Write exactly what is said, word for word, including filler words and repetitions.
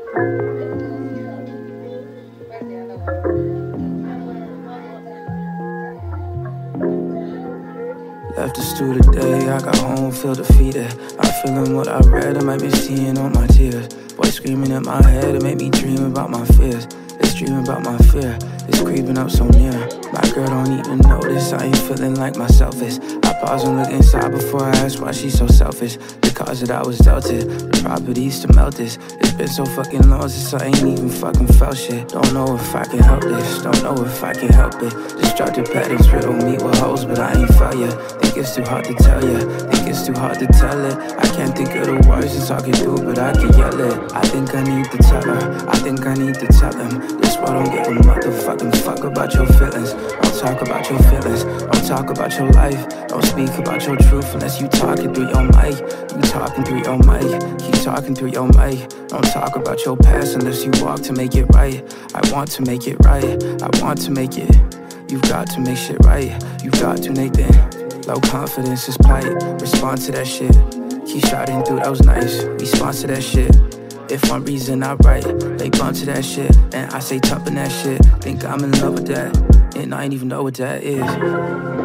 Left the stew today, I got home, feel defeated. I'm feeling what I read, I might be seeing on my tears. Voice screaming in my head, it made me dream about my fears. It's dreaming about my fear, it's creeping up so near. My girl don't even notice, I ain't feeling like myself is. I pause and look inside before I ask why she's so selfish. The cards that I was dealt it, the properties to melt this. It's been so fucking long since I ain't even fucking felt shit. Don't know if I can help this, don't know if I can help it. Destructive patterns riddle me with hoes, but I ain't felt yet. Think it's too hard to tell ya, think it's too hard to tell it. I can't think of the words to talk it through, but I can yell it. I think I need to tell her, I think I need to tell him. This world don't give a motherfucking fuck about your feelings. Don't talk about your feelings, don't talk about your life. Don't speak about your truth unless you talking through your mic. You talking through your mic, keep talking through your mic. Don't talk about your past unless you walk to make it right. I want to make it right, I want to make it. You've got to make shit right, you've got to, Nathan. Low confidence is plight, respond to that shit. Keep shouting through, that was nice, respond to that shit. If one reason I write, they bump to that shit. And I say top in that shit, think I'm in love with that. And I ain't even know what that is.